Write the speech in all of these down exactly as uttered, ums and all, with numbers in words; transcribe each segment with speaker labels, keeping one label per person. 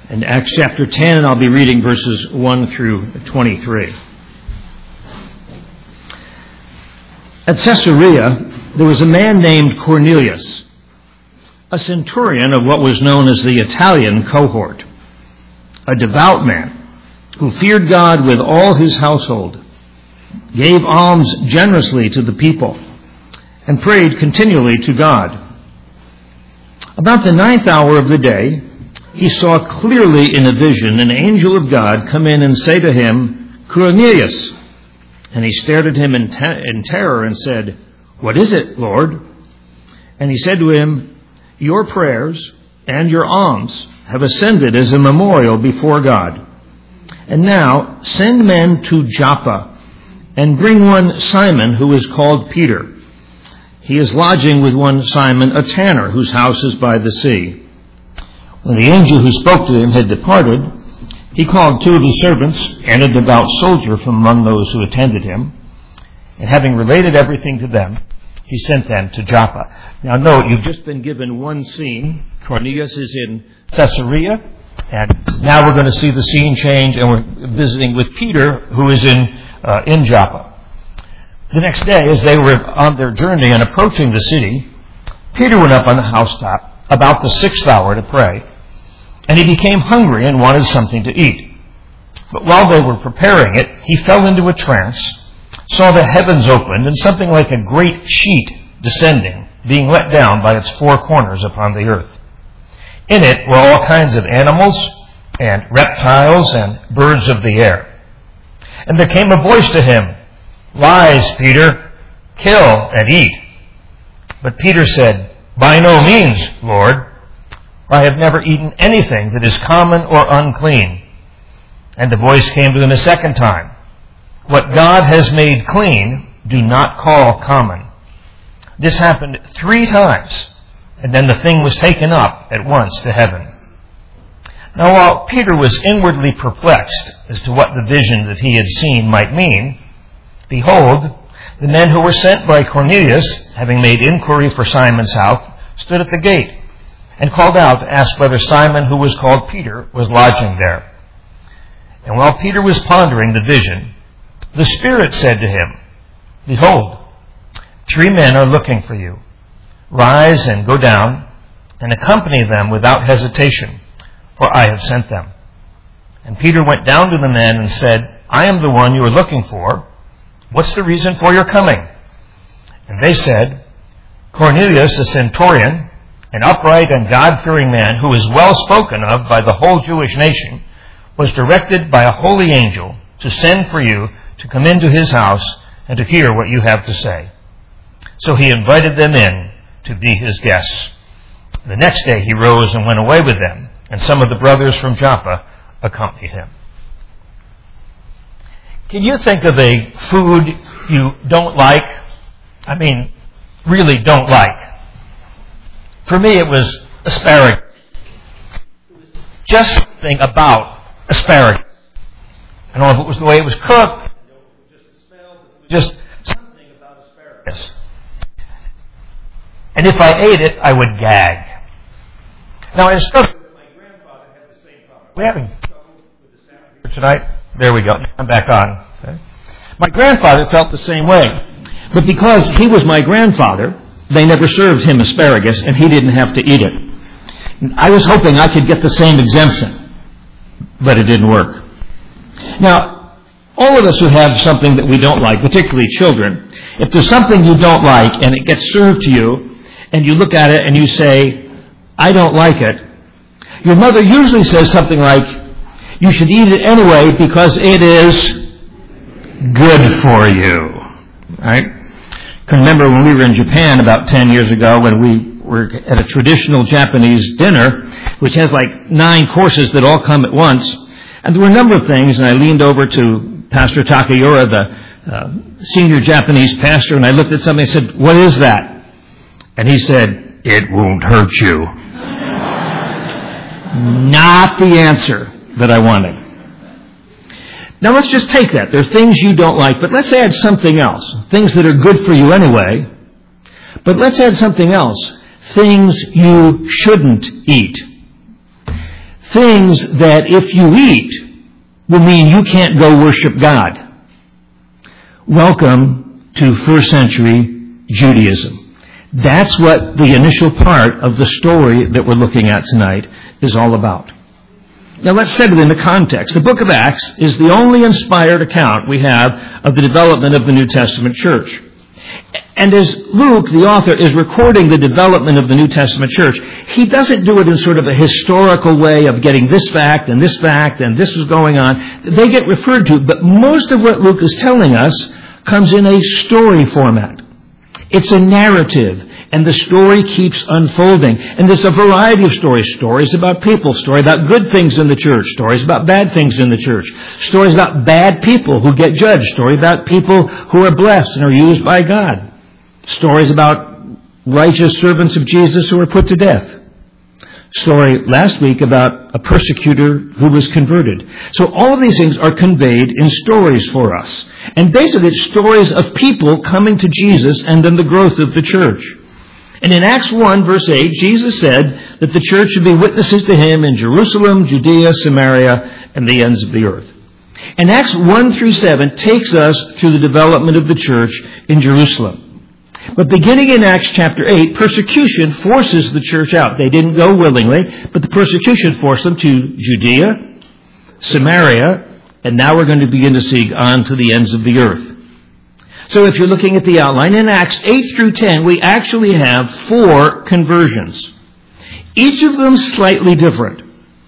Speaker 1: in Acts chapter ten, and I'll be reading verses one through twenty-three. At Caesarea, there was a man named Cornelius, a centurion of what was known as the Italian cohort, a devout man who feared God with all his household, gave alms generously to the people, and prayed continually to God. About the ninth hour of the day, he saw clearly in a vision an angel of God come in and say to him, "Cornelius." And he stared at him in, te- in terror and said, "What is it, Lord?" And he said to him, "Your prayers and your alms have ascended as a memorial before God. And now send men to Joppa and bring one Simon who is called Peter. He is lodging with one Simon, a tanner, whose house is by the sea." When the angel who spoke to him had departed, he called two of his servants and a devout soldier from among those who attended him, and having related everything to them, he sent them to Joppa. Now note, you've just been given one scene. Cornelius is in Caesarea, and now we're going to see the scene change, and we're visiting with Peter, who is in uh, in Joppa. The next day, as they were on their journey and approaching the city, Peter went up on the housetop about the sixth hour to pray, and he became hungry and wanted something to eat. But while they were preparing it, he fell into a trance, saw the heavens opened, and something like a great sheet descending, being let down by its four corners upon the earth. In it were all kinds of animals and reptiles and birds of the air. And there came a voice to him, "Rise, Peter, kill and eat." But Peter said, "By no means, Lord, for I have never eaten anything that is common or unclean." And the voice came to him a second time, "What God has made clean, do not call common." This happened three times, and then the thing was taken up at once to heaven. Now while Peter was inwardly perplexed as to what the vision that he had seen might mean, behold, the men who were sent by Cornelius, having made inquiry for Simon's house, stood at the gate and called out to ask whether Simon, who was called Peter, was lodging there. And while Peter was pondering the vision, the Spirit said to him, "Behold, three men are looking for you. Rise and go down and accompany them without hesitation, for I have sent them." And Peter went down to the men and said, "I am the one you are looking for. What's the reason for your coming?" And they said, "Cornelius, a centurion, an upright and God-fearing man who is well spoken of by the whole Jewish nation, was directed by a holy angel to send for you to come into his house and to hear what you have to say." So he invited them in to be his guests. The next day he rose and went away with them, and some of the brothers from Joppa accompanied him. Can you think of a food you don't like? I mean, really don't like. For me, it was asparagus. Just something about asparagus. I don't know if it was the way it was cooked, just something about asparagus. And if I ate it, I would gag. Now, I discovered that my grandfather had the same problem. We're having trouble with the sound here tonight. There we go. I'm back on. Okay. My grandfather felt the same way. But because he was my grandfather, they never served him asparagus, and he didn't have to eat it. I was hoping I could get the same exemption, but it didn't work. Now, all of us who have something that we don't like, particularly children, if there's something you don't like and it gets served to you, and you look at it and you say, "I don't like it," your mother usually says something like, "You should eat it anyway because it is good for you." Right? I can remember when we were in Japan about ten years ago when we were at a traditional Japanese dinner, which has like nine courses that all come at once. And there were a number of things, and I leaned over to Pastor Takayura, the uh, senior Japanese pastor, and I looked at something and I said, "What is that?" And he said, "It won't hurt you." Not the answer that I wanted. Now let's just take that. There are things you don't like, but let's add something else. Things that are good for you anyway. But let's add something else. Things you shouldn't eat. things that if you eat will mean you can't go worship God. Welcome to first century Judaism. That's what the initial part of the story that we're looking at tonight is all about. Now let's set it into context. The book of Acts is the only inspired account we have of the development of the New Testament church. And as Luke, the author, is recording the development of the New Testament church, he doesn't do it in sort of a historical way of getting this fact and this fact and this is going on. They get referred to, but most of what Luke is telling us comes in a story format. It's a narrative, and the story keeps unfolding. And there's a variety of stories. Stories about people, stories about good things in the church, stories about bad things in the church, stories about bad people who get judged, stories about people who are blessed and are used by God, stories about righteous servants of Jesus who are put to death. Story last week about a persecutor who was converted. So all of these things are conveyed in stories for us. And basically it's stories of people coming to Jesus and then the growth of the church. And in Acts one, verse eight, Jesus said that the church should be witnesses to him in Jerusalem, Judea, Samaria, and the ends of the earth. And Acts one through seven takes us through the development of the church in Jerusalem. But beginning in Acts chapter eight, persecution forces the church out. They didn't go willingly, but the persecution forced them to Judea, Samaria, and now we're going to begin to see on to the ends of the earth. So if you're looking at the outline, in Acts eight through ten, we actually have four conversions. Each of them slightly different.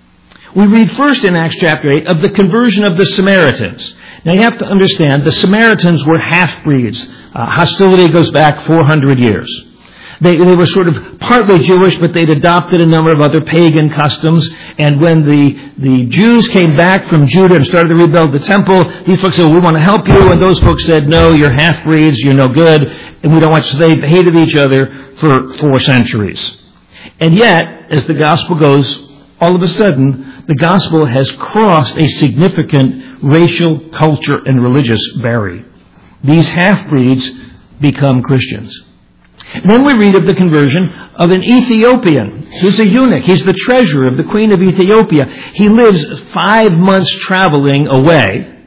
Speaker 1: We read first in Acts chapter eight of the conversion of the Samaritans. Now you have to understand, the Samaritans were half-breeds. Uh, hostility goes back four hundred years. They, they were sort of partly Jewish, but they'd adopted a number of other pagan customs. And when the, the Jews came back from Judah and started to rebuild the temple, these folks said, well, we want to help you. And those folks said, no, you're half-breeds, you're no good, and we don't want you. So they hated each other for four centuries. And yet, as the gospel goes, all of a sudden, the gospel has crossed a significant racial, culture, and religious barrier. These half-breeds become Christians. And then we read of the conversion of an Ethiopian. He's a eunuch. He's the treasurer of the Queen of Ethiopia. He lives five months traveling away.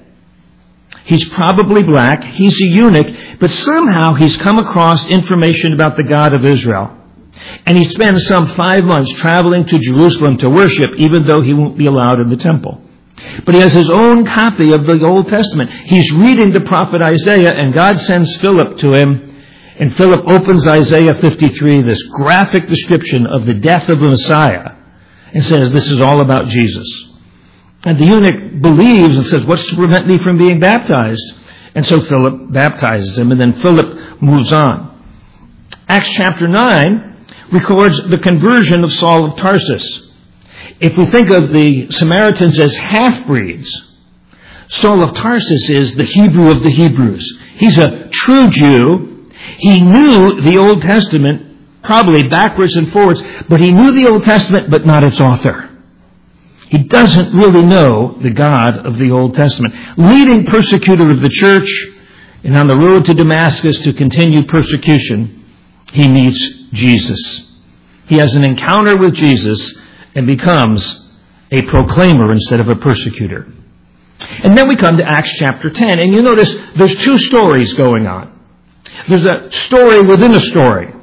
Speaker 1: He's probably black. He's a eunuch. But somehow he's come across information about the God of Israel. And he spends some five months traveling to Jerusalem to worship, even though he won't be allowed in the temple. But he has his own copy of the Old Testament. He's reading the prophet Isaiah, and God sends Philip to him. And Philip opens Isaiah fifty-three, this graphic description of the death of the Messiah, and says, this is all about Jesus. And the eunuch believes and says, what's to prevent me from being baptized? And so Philip baptizes him, and then Philip moves on. Acts chapter nine records the conversion of Saul of Tarsus. If we think of the Samaritans as half-breeds, Saul of Tarsus is the Hebrew of the Hebrews. He's a true Jew. He knew the Old Testament, probably backwards and forwards, but he knew the Old Testament, but not its author. He doesn't really know the God of the Old Testament. Leading persecutor of the church, and on the road to Damascus to continue persecution, he meets Jesus. He has an encounter with Jesus and becomes a proclaimer instead of a persecutor. And then we come to Acts chapter ten, and you notice there's two stories going on. There's a story within a story.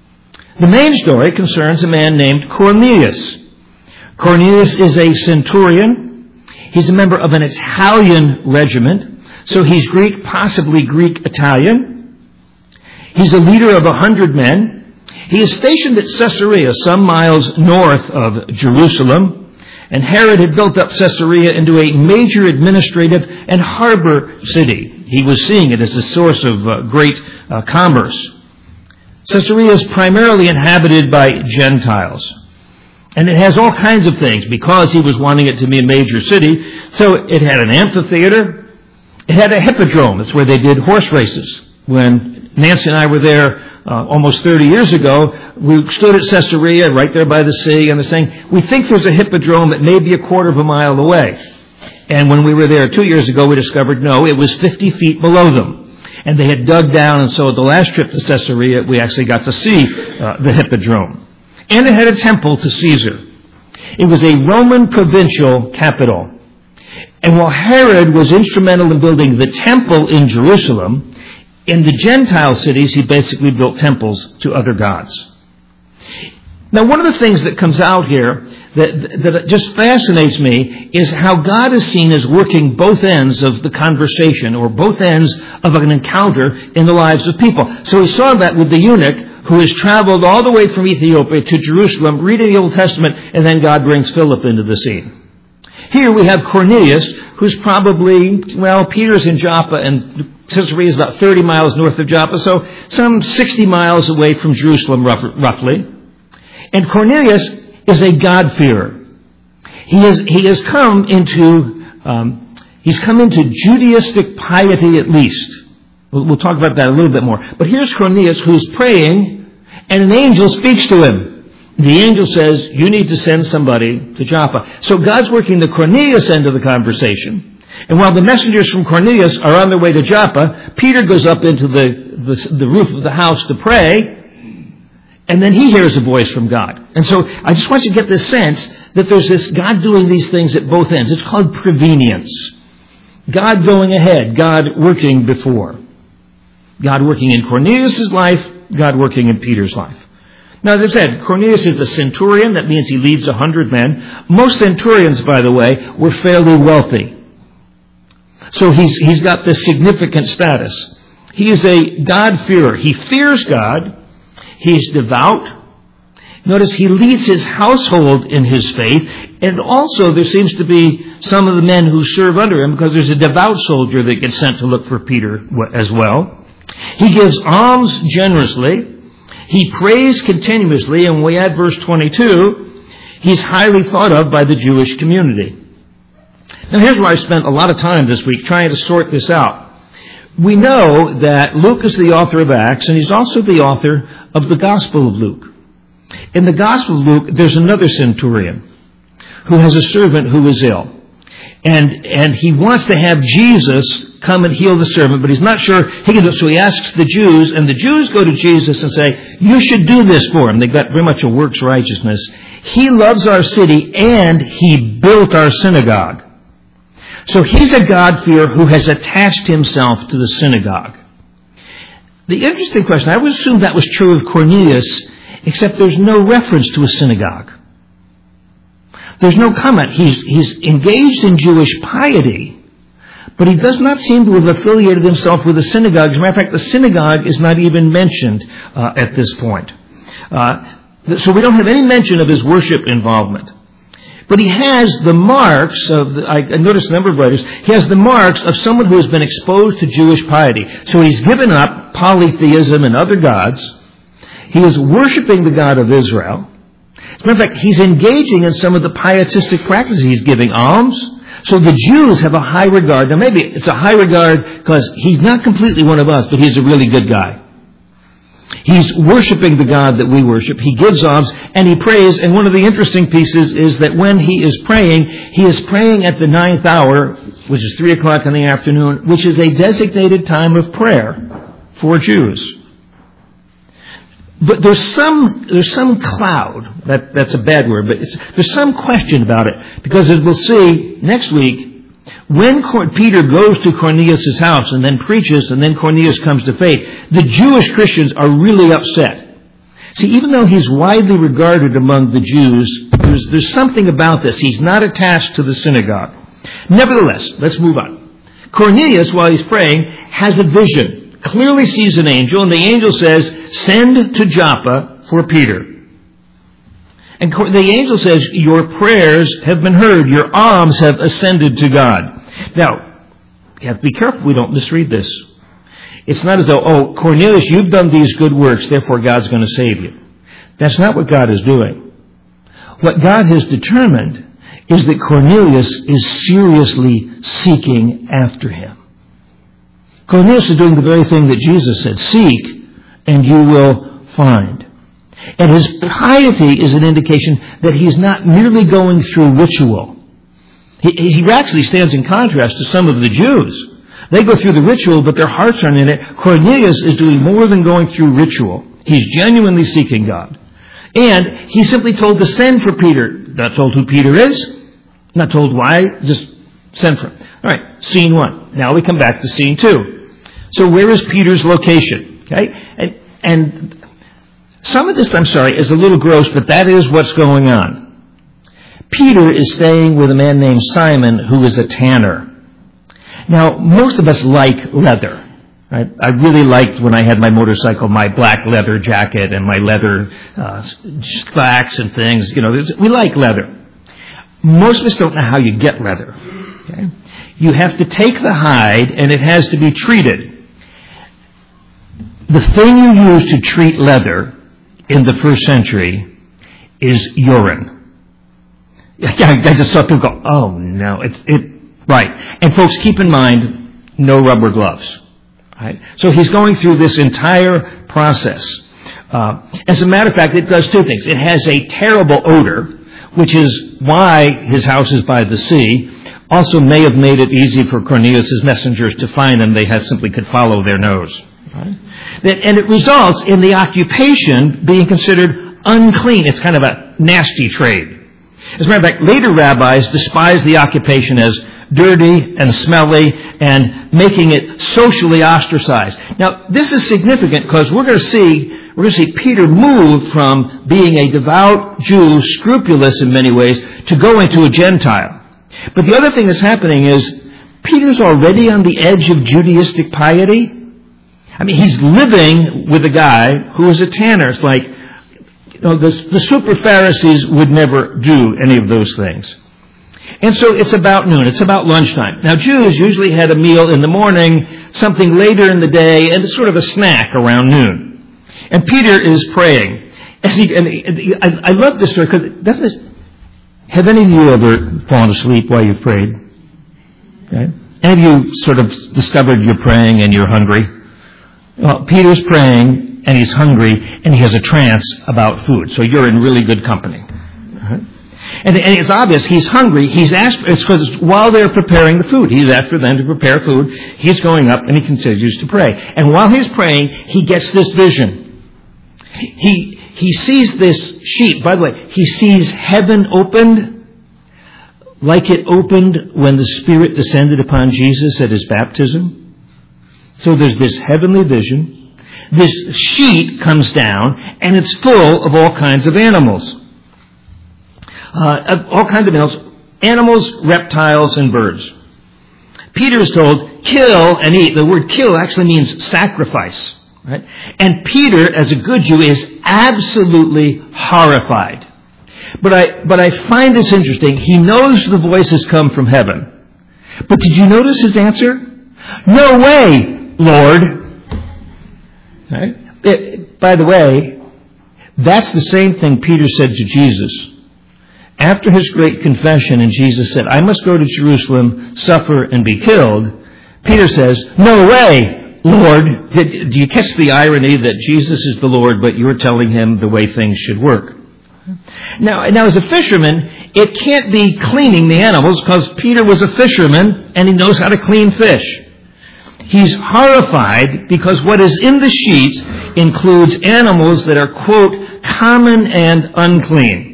Speaker 1: The main story concerns a man named Cornelius. Cornelius is a centurion. He's a member of an Italian regiment, so he's Greek, possibly Greek-Italian. He's a leader of a hundred men. He is stationed at Caesarea, some miles north of Jerusalem, and Herod had built up Caesarea into a major administrative and harbor city. He was seeing it as a source of uh, great uh, commerce. Caesarea is primarily inhabited by Gentiles. And it has all kinds of things because he was wanting it to be a major city. So it had an amphitheater. It had a hippodrome. That's where they did horse races. When Nancy and I were there uh, almost thirty years ago, we stood at Caesarea right there by the sea, and they're saying, we think there's a hippodrome that may be a quarter of a mile away. And when we were there two years ago, we discovered, no, it was fifty feet below them. And they had dug down, and so the last trip to Caesarea, we actually got to see uh, the hippodrome. And it had a temple to Caesar. It was a Roman provincial capital. And while Herod was instrumental in building the temple in Jerusalem, in the Gentile cities, he basically built temples to other gods. Now, one of the things that comes out here that, that just fascinates me is how God is seen as working both ends of the conversation or both ends of an encounter in the lives of people. So we saw that with the eunuch who has traveled all the way from Ethiopia to Jerusalem, reading the Old Testament, and then God brings Philip into the scene. Here we have Cornelius, who's probably, well, Peter's in Joppa, and Caesarea is about thirty miles north of Joppa, so some sixty miles away from Jerusalem, roughly. And Cornelius is a God-fearer. He has, he has come into, um, he's come into Judaistic piety at least. We'll, we'll talk about that a little bit more. But here's Cornelius who's praying, and an angel speaks to him. The angel says, you need to send somebody to Joppa. So God's working the Cornelius end of the conversation. And while the messengers from Cornelius are on their way to Joppa, Peter goes up into the, the, the roof of the house to pray. And then he hears a voice from God. And so I just want you to get this sense that there's this God doing these things at both ends. It's called prevenience. God going ahead. God working before. God working in Cornelius' life. God working in Peter's life. Now, as I said, Cornelius is a centurion. That means he leads a hundred men. Most centurions, by the way, were fairly wealthy. So he's, he's got this significant status. He is a God-fearer. He fears God. He's devout. Notice he leads his household in his faith. And also there seems to be some of the men who serve under him, because there's a devout soldier that gets sent to look for Peter as well. He gives alms generously. He prays continuously. And when we add verse twenty-two, he's highly thought of by the Jewish community. Now here's where I spent a lot of time this week trying to sort this out. We know that Luke is the author of Acts, and he's also the author of the Gospel of Luke. In the Gospel of Luke, there's another centurion who has a servant who is ill. And, and he wants to have Jesus come and heal the servant, but he's not sure he can do it. So he asks the Jews, and the Jews go to Jesus and say, you should do this for him. They've got very much a works righteousness. He loves our city, and he built our synagogue. So he's a God-fearer who has attached himself to the synagogue. The interesting question, I would assume that was true of Cornelius, except there's no reference to a synagogue. There's no comment. He's, he's engaged in Jewish piety, but he does not seem to have affiliated himself with a synagogue. As a matter of fact, the synagogue is not even mentioned uh, at this point. Uh, so we don't have any mention of his worship involvement. But he has the marks of, the, I noticed a number of writers, he has the marks of someone who has been exposed to Jewish piety. So he's given up polytheism and other gods. He is worshiping the God of Israel. As a matter of fact, he's engaging in some of the pietistic practices. He's giving alms. So the Jews have a high regard. Now maybe it's a high regard because he's not completely one of us, but he's a really good guy. He's worshiping the God that we worship. He gives alms and he prays. And one of the interesting pieces is that when he is praying, he is praying at the ninth hour, which is three o'clock in the afternoon, which is a designated time of prayer for Jews. But there's some there's some cloud. That that's a bad word, but it's, there's some question about it, because as we'll see next week, when Peter goes to Cornelius' house and then preaches, and then Cornelius comes to faith, the Jewish Christians are really upset. See, even though he's widely regarded among the Jews, there's, there's something about this. He's not attached to the synagogue. Nevertheless, let's move on. Cornelius, while he's praying, has a vision. Clearly sees an angel, and the angel says, send to Joppa for Peter. And the angel says, your prayers have been heard. Your alms have ascended to God. Now, you have to be careful we don't misread this. It's not as though, oh, Cornelius, you've done these good works, therefore God's going to save you. That's not what God is doing. What God has determined is that Cornelius is seriously seeking after him. Cornelius is doing the very thing that Jesus said, seek and you will find. And his piety is an indication that he's not merely going through ritual. He, he actually stands in contrast to some of the Jews. They go through the ritual, but their hearts aren't in it. Cornelius is doing more than going through ritual. He's genuinely seeking God. And he simply told to send for Peter. Not told who Peter is. Not told why. Just send for him. All right, scene one. Now we come back to scene two. So where is Peter's location? Okay? And, and some of this, I'm sorry, is a little gross, but that is what's going on. Peter is staying with a man named Simon, who is a tanner. Now, most of us like leather. Right? I really liked, when I had my motorcycle, my black leather jacket and my leather uh, slacks and things. You know, we like leather. Most of us don't know how you get leather. Okay? You have to take the hide, and it has to be treated. The thing you use to treat leather in the first century is urine. I just saw people go, oh no, it's it right. And folks, keep in mind, no rubber gloves. Right? So he's going through this entire process. Uh, as a matter of fact, it does two things. It has a terrible odor, which is why his house is by the sea. Also may have made it easy for Cornelius' messengers to find him. They had simply could follow their nose. Right? And it results in the occupation being considered unclean. It's kind of a nasty trade. As a matter of fact, later rabbis despised the occupation as dirty and smelly and making it socially ostracized. Now, this is significant because we're going to see we're going to see Peter move from being a devout Jew, scrupulous in many ways, to going to a Gentile. But the other thing that's happening is Peter's already on the edge of Judaistic piety. I mean, he's living with a guy who is a tanner. It's like, you know, the, the super Pharisees would never do any of those things. And so it's about noon. It's about lunchtime. Now, Jews usually had a meal in the morning, something later in the day, and it's sort of a snack around noon. And Peter is praying. And, he, and, he, and he, I, I love this story because doesn't this, have any of you ever fallen asleep while you've prayed? Okay. Any of you sort of discovered you're praying and you're hungry? Well, Peter's praying and he's hungry and he has a trance about food. So you're in really good company. Uh-huh. And, and it's obvious he's hungry. He's asked. It's because it's while they're preparing the food. He's asked for them to prepare food. He's going up and he continues to pray. And while he's praying, he gets this vision. He he sees this sheet. By the way, he sees heaven opened like it opened when the Spirit descended upon Jesus at his baptism. So there's this heavenly vision. This sheet comes down and it's full of all kinds of animals. Uh, all kinds of animals, animals, reptiles, and birds. Peter is told, kill and eat. The word kill actually means sacrifice. Right? And Peter, as a good Jew, is absolutely horrified. But I, but I find this interesting. He knows the voices come from heaven. But did you notice his answer? No way, Lord. Right? It, by the way, that's the same thing Peter said to Jesus. After his great confession, and Jesus said, I must go to Jerusalem, suffer, and be killed, Peter says, no way, Lord. Did, do you catch the irony that Jesus is the Lord, but you're telling him the way things should work? Now, now as a fisherman, it can't be cleaning the animals because Peter was a fisherman and he knows how to clean fish. He's horrified because what is in the sheets includes animals that are, quote, common and unclean.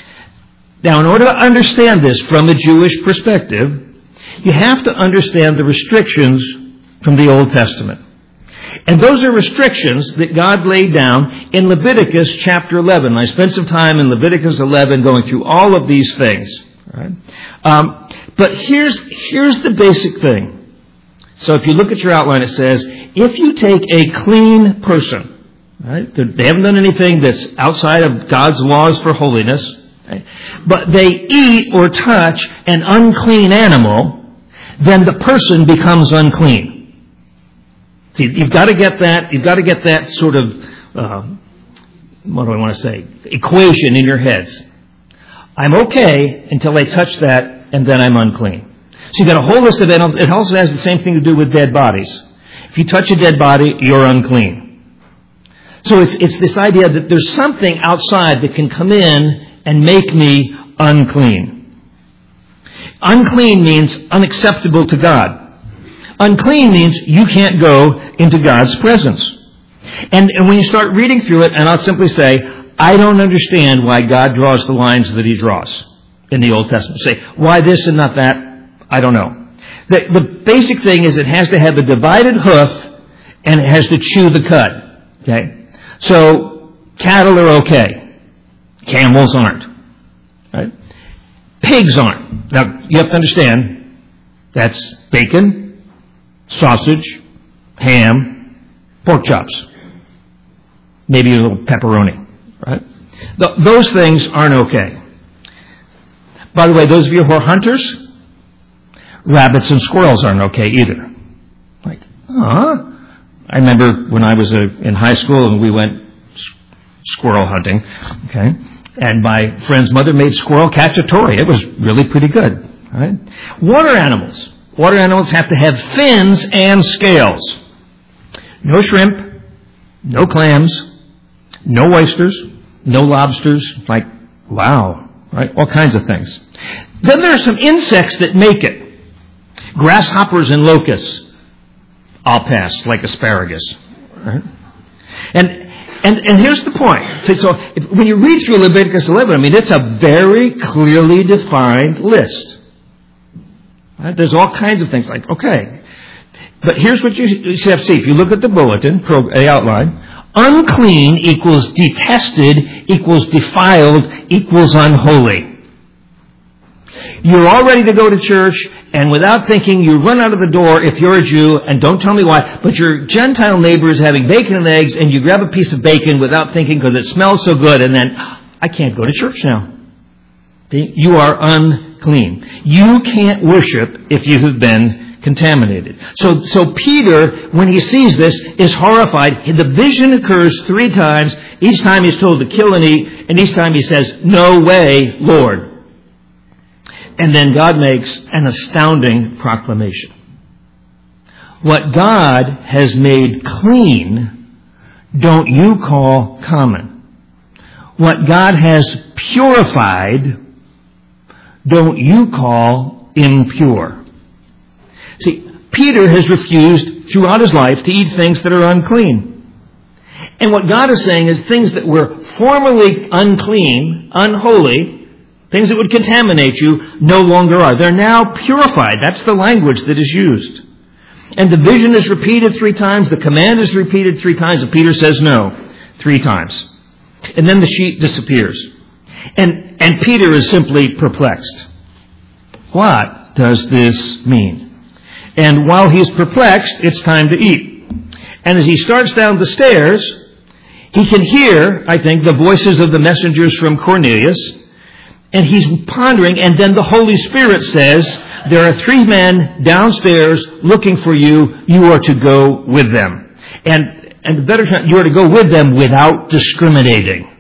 Speaker 1: Now, in order to understand this from a Jewish perspective, you have to understand the restrictions from the Old Testament. And those are restrictions that God laid down in Leviticus chapter eleven. I spent some time in Leviticus eleven going through all of these things. Right? Um, but here's, here's the basic thing. So if you look at your outline, it says, if you take a clean person, right, they haven't done anything that's outside of God's laws for holiness, right, but they eat or touch an unclean animal, then the person becomes unclean. See, you've got to get that, you've got to get that sort of, uh, what do I want to say, equation in your heads. I'm okay until I touch that, and then I'm unclean. So you've got a whole list of animals. It also has the same thing to do with dead bodies. If you touch a dead body, you're unclean. So it's, it's this idea that there's something outside that can come in and make me unclean. Unclean means unacceptable to God. Unclean means you can't go into God's presence. And, and when you start reading through it, and I'll simply say, I don't understand why God draws the lines that he draws in the Old Testament. Say, why this and not that? I don't know. The, the basic thing is it has to have a divided hoof and it has to chew the cud. Okay? So, cattle are okay. Camels aren't. Right? Pigs aren't. Now, you have to understand, that's bacon, sausage, ham, pork chops. Maybe a little pepperoni. Right? Th- those things aren't okay. By the way, those of you who are hunters, rabbits and squirrels aren't okay either. Like, huh? I remember when I was uh, in high school and we went s- squirrel hunting, okay? And my friend's mother made squirrel cacciatore. It was really pretty good, right? Water animals. Water animals have to have fins and scales. No shrimp, no clams, no oysters, no lobsters. Like, wow, right? All kinds of things. Then there are some insects that make it. Grasshoppers and locusts. I'll pass, like asparagus. Right? And and and here's the point. So, so if, when you read through Leviticus eleven, I mean, it's a very clearly defined list. Right? There's all kinds of things like, okay. But here's what you, you have to see. If you look at the bulletin, the outline, unclean equals detested, equals defiled, equals unholy. You're all ready to go to church, and without thinking, you run out of the door if you're a Jew, and don't tell me why, but your Gentile neighbor is having bacon and eggs, and you grab a piece of bacon without thinking because it smells so good, and then, I can't go to church now. You are unclean. You can't worship if you have been contaminated. So, so Peter, when he sees this, is horrified. The vision occurs three times. Each time he's told to kill and eat, and each time he says, "No way, Lord." And then God makes an astounding proclamation. What God has made clean, don't you call common. What God has purified, don't you call impure. See, Peter has refused throughout his life to eat things that are unclean. And what God is saying is things that were formerly unclean, unholy, things that would contaminate you, no longer are. They're now purified. That's the language that is used. And the vision is repeated three times. The command is repeated three times. And Peter says no three times. And then the sheet disappears. And, and Peter is simply perplexed. What does this mean? And while he's perplexed, it's time to eat. And as he starts down the stairs, he can hear, I think, the voices of the messengers from Cornelius. And he's pondering, and then the Holy Spirit says, there are three men downstairs looking for you. You are to go with them. And, and the better term, you are to go with them without discriminating.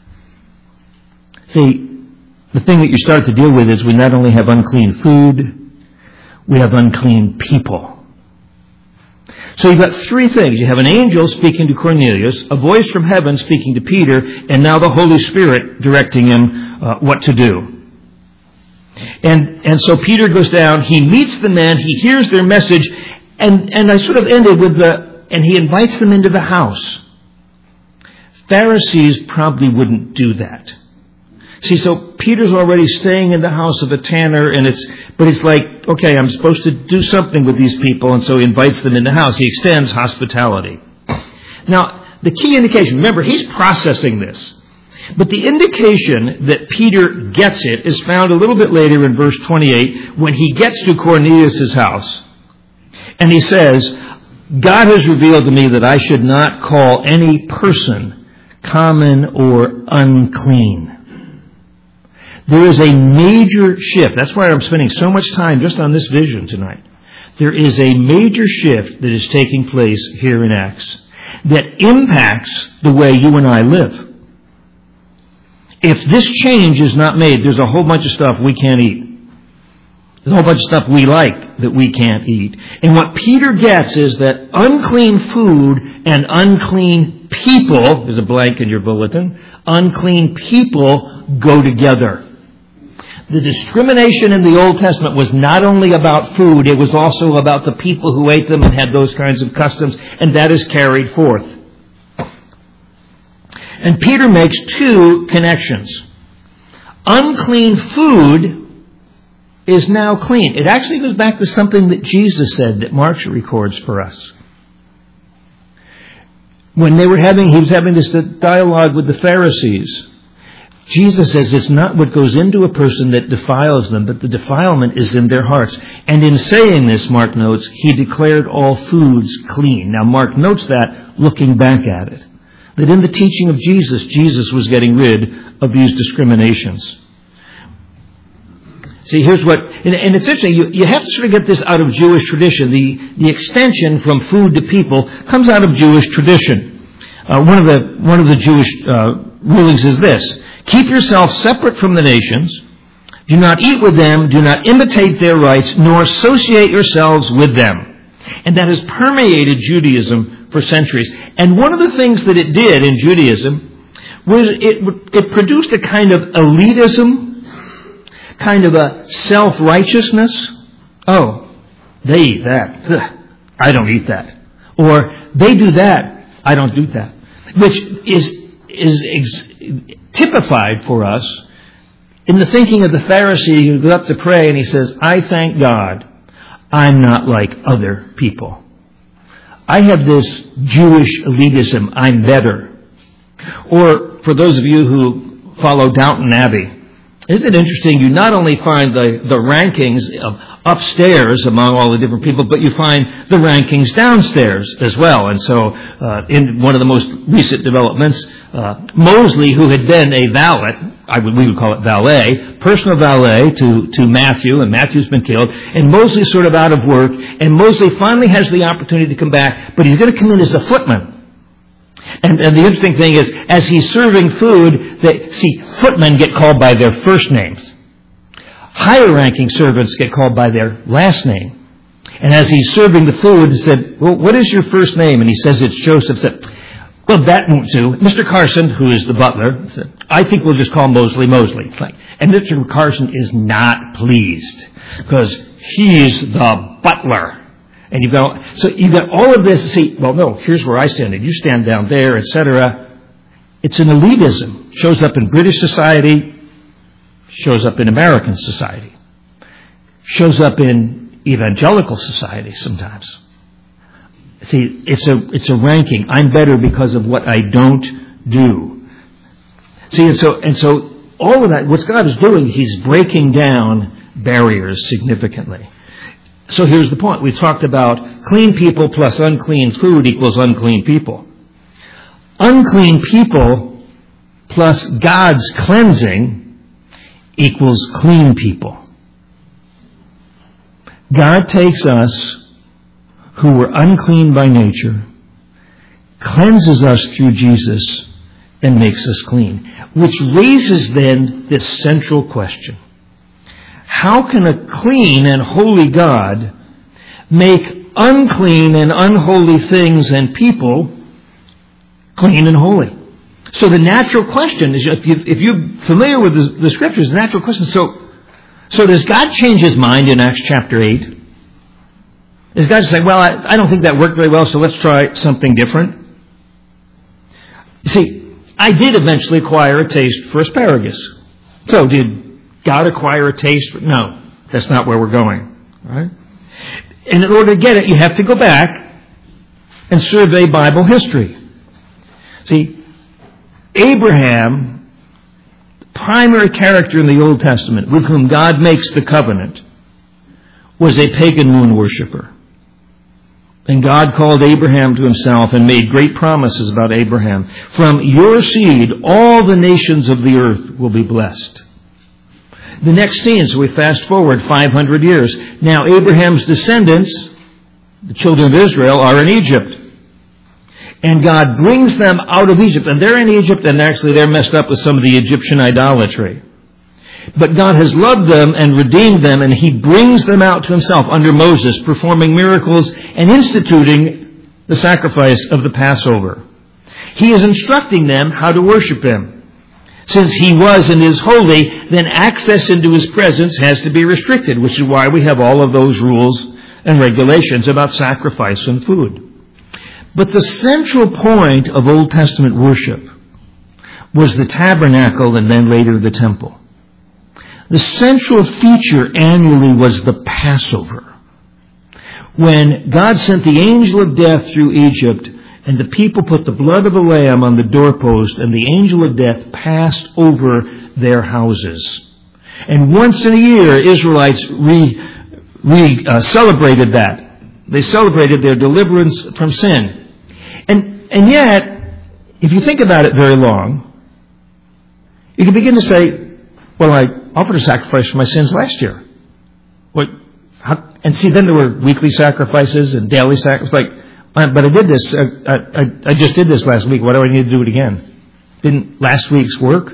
Speaker 1: See, the thing that you start to deal with is we not only have unclean food, we have unclean people. So you've got three things. You have an angel speaking to Cornelius, a voice from heaven speaking to Peter, and now the Holy Spirit directing him uh, what to do. And and so Peter goes down, he meets the men, he hears their message, and, and I sort of ended with the, and he invites them into the house. Pharisees probably wouldn't do that. See, so Peter's already staying in the house of a tanner, and it's, but it's like, okay, I'm supposed to do something with these people, and so he invites them in the house. He extends hospitality. Now, the key indication, remember, he's processing this. But the indication that Peter gets it is found a little bit later in verse twenty-eight, when he gets to Cornelius' house. And he says, God has revealed to me that I should not call any person common or unclean. There is a major shift. That's why I'm spending so much time just on this vision tonight. There is a major shift that is taking place here in Acts that impacts the way you and I live. If this change is not made, there's a whole bunch of stuff we can't eat. There's a whole bunch of stuff we like that we can't eat. And what Peter gets is that unclean food and unclean people, there's a blank in your bulletin, unclean people go together. The discrimination in the Old Testament was not only about food, it was also about the people who ate them and had those kinds of customs, and that is carried forth. And Peter makes two connections. Unclean food is now clean. It actually goes back to something that Jesus said that Mark records for us. When they were having, he was having this dialogue with the Pharisees. Jesus says it's not what goes into a person that defiles them, but the defilement is in their hearts. And in saying this, Mark notes, he declared all foods clean. Now, Mark notes that looking back at it. That in the teaching of Jesus, Jesus was getting rid of these discriminations. See, here's what, and, and it's interesting, you, you have to sort of get this out of Jewish tradition. The, the extension from food to people comes out of Jewish tradition. Uh, one of the, one of the Jewish uh, rulings is this. Keep yourself separate from the nations. Do not eat with them. Do not imitate their rites, nor associate yourselves with them. And that has permeated Judaism for centuries. And one of the things that it did in Judaism was it, it produced a kind of elitism, kind of a self-righteousness. Oh, they eat that. Ugh, I don't eat that. Or they do that. I don't do that. Which is, is ex- typified for us in the thinking of the Pharisee who goes up to pray and he says, I thank God I'm not like other people. I have this Jewish elitism. I'm better. Or for those of you who follow Downton Abbey, isn't it interesting? You not only find the, the rankings of upstairs among all the different people, but you find the rankings downstairs as well. And so uh, in one of the most recent developments, uh, Mosley, who had been a valet, I would, we would call it valet, personal valet to, to Matthew, and Matthew's been killed, and Mosley's sort of out of work, and Mosley finally has the opportunity to come back, but he's going to come in as a footman. And, and the interesting thing is, as he's serving food, they, see, footmen get called by their first names. Higher-ranking servants get called by their last name. And as he's serving the food, he said, well, what is your first name? And he says it's Joseph. Said, well, that won't do. Mister Carson, who is the butler, said, I think we'll just call Mosley Mosley. And Mister Carson is not pleased because he's the butler. And you've got, so you've got all of this. See, well, no, here's where I stand, and you stand down there, et cetera. It's an elitism. Shows up in British society, shows up in American society, shows up in evangelical society sometimes. See, it's a it's a ranking. I'm better because of what I don't do. See, and so and so all of that, what God is doing, He's breaking down barriers significantly. So here's the point. We talked about clean people plus unclean food equals unclean people. Unclean people plus God's cleansing equals clean people. God takes us who were unclean by nature, cleanses us through Jesus, and makes us clean. Which raises then this central question. How can a clean and holy God make unclean and unholy things and people clean and holy? So the natural question is, if, you, if you're familiar with the, the Scriptures, the natural question is, so, so does God change His mind in Acts chapter eight? Is God just saying, well, I, I don't think that worked very well, so let's try something different? You see, I did eventually acquire a taste for asparagus. So did God acquire a taste for... No, that's not where we're going. All right? And in order to get it, you have to go back and survey Bible history. See, Abraham, the primary character in the Old Testament, with whom God makes the covenant, was a pagan moon worshiper. And God called Abraham to Himself and made great promises about Abraham. From your seed, all the nations of the earth will be blessed. The next scene, so we fast forward five hundred years. Now Abraham's descendants, the children of Israel, are in Egypt. And God brings them out of Egypt. And they're in Egypt, and actually they're messed up with some of the Egyptian idolatry. But God has loved them and redeemed them, and He brings them out to Himself under Moses, performing miracles and instituting the sacrifice of the Passover. He is instructing them how to worship Him. Since He was and is holy, then access into His presence has to be restricted, which is why we have all of those rules and regulations about sacrifice and food. But the central point of Old Testament worship was the tabernacle and then later the temple. The central feature annually was the Passover, when God sent the angel of death through Egypt, and the people put the blood of a lamb on the doorpost, and the angel of death passed over their houses. And once in a year, Israelites re, re uh, celebrated that. They celebrated their deliverance from sin. And, and yet, if you think about it very long, you can begin to say, well, I offered a sacrifice for my sins last year. What? How, and see, then there were weekly sacrifices and daily sacrifices. Like, but I did this. I, I, I just did this last week. Why do I need to do it again? Didn't last week's work?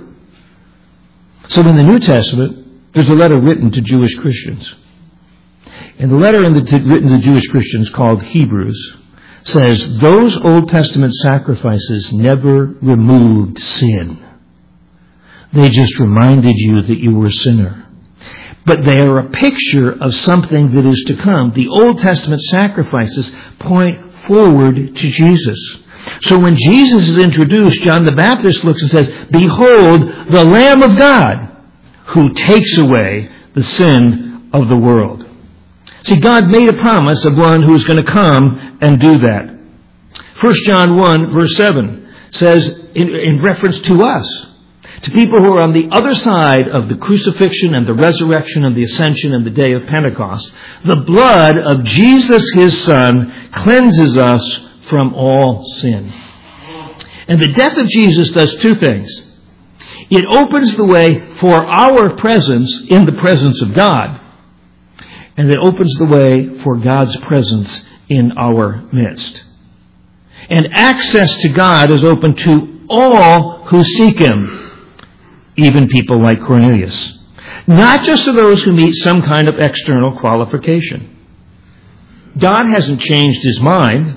Speaker 1: So in the New Testament, there's a letter written to Jewish Christians. And the letter in the, to, written to Jewish Christians called Hebrews says, those Old Testament sacrifices never removed sin. They just reminded you that you were a sinner. But they are a picture of something that is to come. The Old Testament sacrifices point forward to Jesus. So when Jesus is introduced, John the Baptist looks and says, behold, the Lamb of God who takes away the sin of the world. See, God made a promise of one who's going to come and do that. First John one, verse seven says, in, in reference to us, to people who are on the other side of the crucifixion and the resurrection and the ascension and the day of Pentecost, the blood of Jesus, his Son, cleanses us from all sin. And the death of Jesus does two things. It opens the way for our presence in the presence of God, and it opens the way for God's presence in our midst. And access to God is open to all who seek him. Even people like Cornelius. Not just to those who meet some kind of external qualification. God hasn't changed his mind.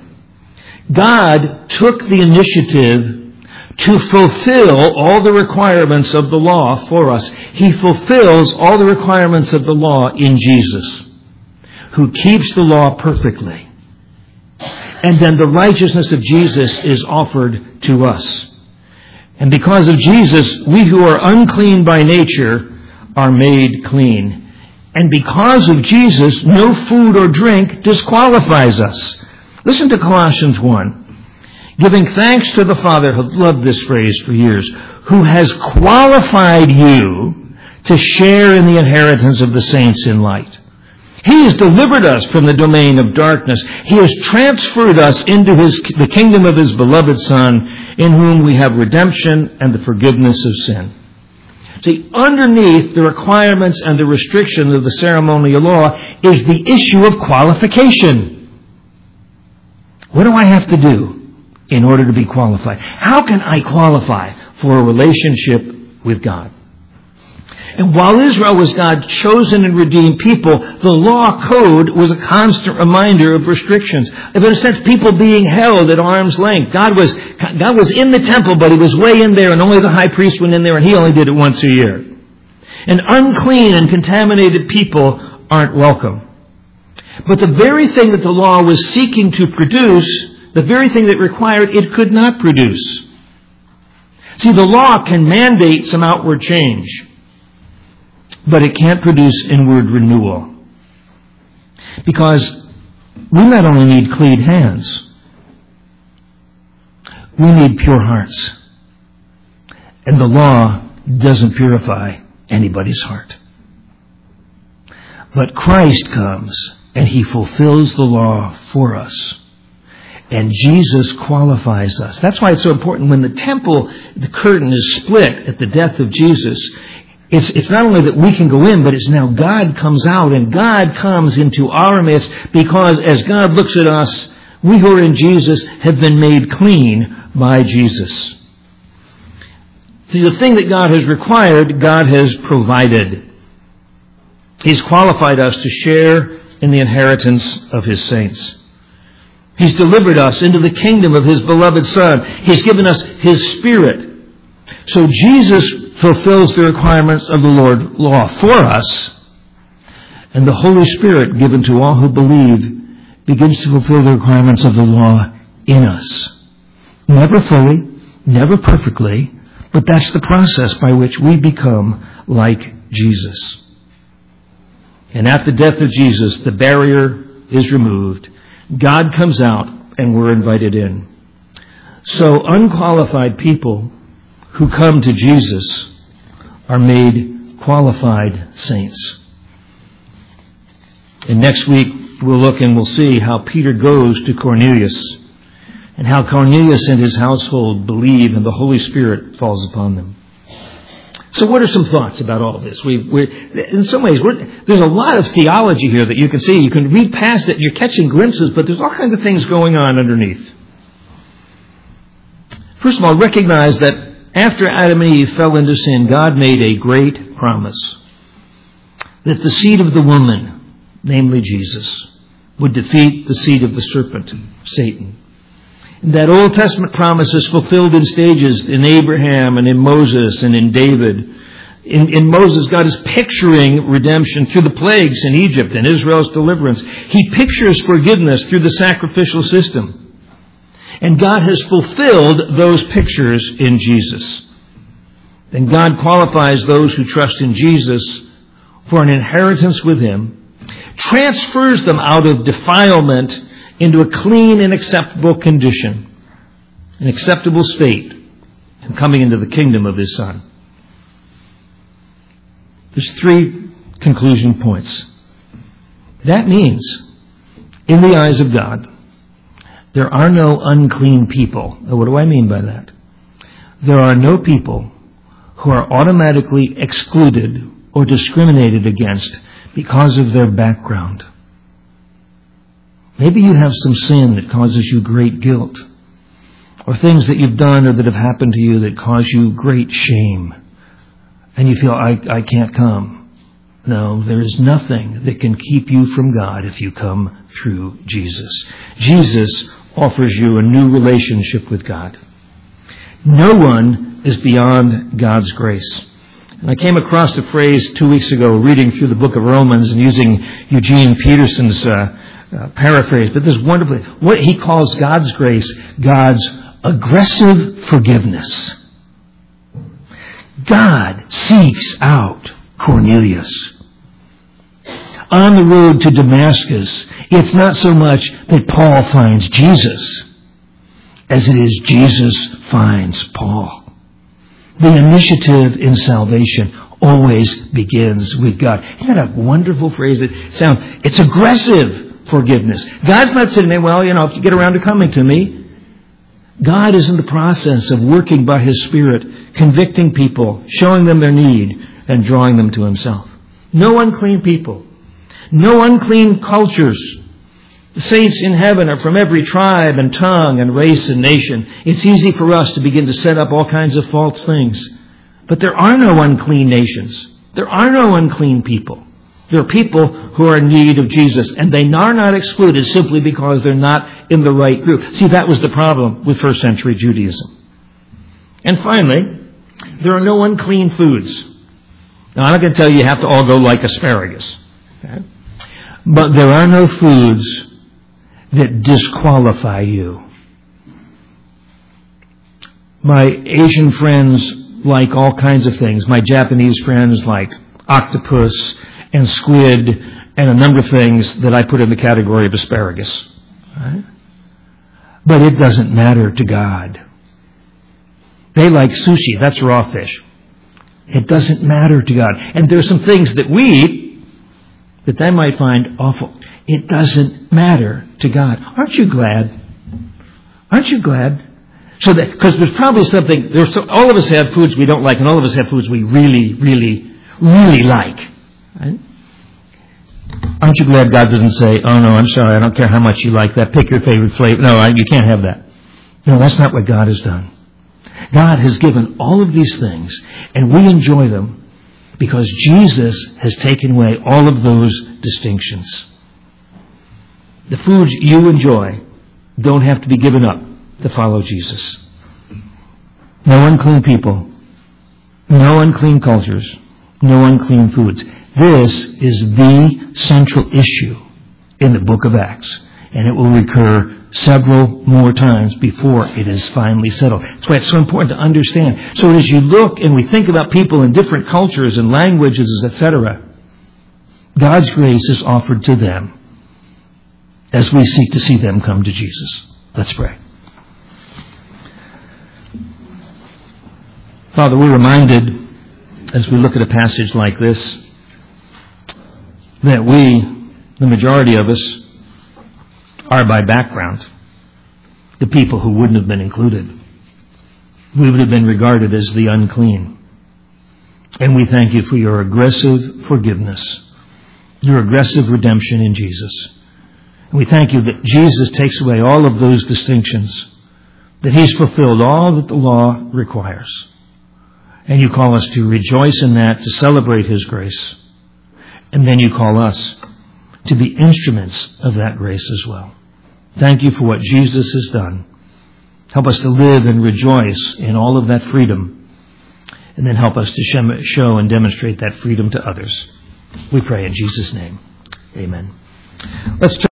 Speaker 1: God took the initiative to fulfill all the requirements of the law for us. He fulfills all the requirements of the law in Jesus, who keeps the law perfectly. And then the righteousness of Jesus is offered to us. And because of Jesus, we who are unclean by nature are made clean. And because of Jesus, no food or drink disqualifies us. Listen to Colossians one. Giving thanks to the Father, I've loved this phrase for years, who has qualified you to share in the inheritance of the saints in light. He has delivered us from the domain of darkness. He has transferred us into his, the kingdom of his beloved Son, in whom we have redemption and the forgiveness of sin. See, underneath the requirements and the restrictions of the ceremonial law is the issue of qualification. What do I have to do in order to be qualified? How can I qualify for a relationship with God? And while Israel was God's chosen and redeemed people, the law code was a constant reminder of restrictions. In a sense, people being held at arm's length. God was, God was in the temple, but he was way in there, and only the high priest went in there, and he only did it once a year. And unclean and contaminated people aren't welcome. But the very thing that the law was seeking to produce, the very thing that required, it could not produce. See, the law can mandate some outward change, but it can't produce inward renewal. Because we not only need clean hands, we need pure hearts. And the law doesn't purify anybody's heart. But Christ comes and he fulfills the law for us. And Jesus qualifies us. That's why it's so important when the temple, the curtain is split at the death of Jesus. It's, it's not only that we can go in, but it's now God comes out and God comes into our midst, because as God looks at us, we who are in Jesus have been made clean by Jesus. See, the thing that God has required, God has provided. He's qualified us to share in the inheritance of his saints. He's delivered us into the kingdom of his beloved Son. He's given us his Spirit. So Jesus fulfills the requirements of the Lord law for us, and the Holy Spirit given to all who believe begins to fulfill the requirements of the law in us. Never fully, never perfectly, But that's the process by which we become like Jesus. And at the death of Jesus, the barrier is removed. God comes out and we're invited in. So unqualified people who come to Jesus are made qualified saints. And next week we'll look and we'll see how Peter goes to Cornelius and how Cornelius and his household believe and the Holy Spirit falls upon them. So what are some thoughts about all this? We've, we're, in some ways, we're, there's a lot of theology here that you can see. You can read past it, you're catching glimpses, but there's all kinds of things going on underneath. First of all, recognize that after Adam and Eve fell into sin, God made a great promise that the seed of the woman, namely Jesus, would defeat the seed of the serpent, Satan. And that Old Testament promise is fulfilled in stages in Abraham and in Moses and in David. In, in Moses, God is picturing redemption through the plagues in Egypt and Israel's deliverance. He pictures forgiveness through the sacrificial system. And God has fulfilled those pictures in Jesus. Then God qualifies those who trust in Jesus for an inheritance with Him, transfers them out of defilement into a clean and acceptable condition, an acceptable state, and coming into the kingdom of His Son. There's three conclusion points. That means, in the eyes of God, there are no unclean people. Now, what do I mean by that? There are no people who are automatically excluded or discriminated against because of their background. Maybe you have some sin that causes you great guilt, or things that you've done or that have happened to you that cause you great shame, and you feel, I, I can't come. No, there is nothing that can keep you from God if you come through Jesus. Jesus offers you a new relationship with God. No one is beyond God's grace. And I came across the phrase two weeks ago reading through the book of Romans and using Eugene Peterson's uh, uh, paraphrase, but this wonderfully, what he calls God's grace, God's aggressive forgiveness. God seeks out Cornelius. On the road to Damascus, it's not so much that Paul finds Jesus as it is Jesus finds Paul. The initiative in salvation always begins with God. Isn't that a wonderful phrase? That sounds, it's aggressive forgiveness. God's not sitting there, well, you know, if you get around to coming to me. God is in the process of working by His Spirit, convicting people, showing them their need, and drawing them to Himself. No unclean people. No unclean cultures. The saints in heaven are from every tribe and tongue and race and nation. It's easy for us to begin to set up all kinds of false things. But there are no unclean nations. There are no unclean people. There are people who are in need of Jesus, and they are not excluded simply because they're not in the right group. See, that was the problem with first century Judaism. And finally, there are no unclean foods. Now, I'm not going to tell you you have to all go like asparagus. Okay? But there are no foods that disqualify you. My Asian friends like all kinds of things. My Japanese friends like octopus and squid and a number of things that I put in the category of asparagus. Right? But it doesn't matter to God. They like sushi. That's raw fish. It doesn't matter to God. And there's some things that we eat that they might find awful. It doesn't matter to God. Aren't you glad? Aren't you glad? So that, because there's probably something, there's so, all of us have foods we don't like, and all of us have foods we really, really, really like. Right? Aren't you glad God doesn't say, oh no, I'm sorry, I don't care how much you like that, pick your favorite flavor. No, I, you can't have that. No, that's not what God has done. God has given all of these things, and we enjoy them because Jesus has taken away all of those distinctions. The foods you enjoy don't have to be given up to follow Jesus. No unclean people, no unclean cultures, no unclean foods. This is the central issue in the book of Acts. and it will recur several more times before it is finally settled. That's why it's so important to understand. So as you look and we think about people in different cultures and languages, et cetera, God's grace is offered to them as we seek to see them come to Jesus. Let's pray. Father, we're reminded as we look at a passage like this that we, the majority of us, are by background the people who wouldn't have been included. We would have been regarded as the unclean. And we thank you for your aggressive forgiveness, your aggressive redemption in Jesus. And we thank you that Jesus takes away all of those distinctions, that he's fulfilled all that the law requires. And you call us to rejoice in that, to celebrate his grace. And then you call us to be instruments of that grace as well. Thank you for what Jesus has done. Help us to live and rejoice in all of that freedom. And then help us to show and demonstrate that freedom to others. We pray in Jesus' name. Amen. Let's turn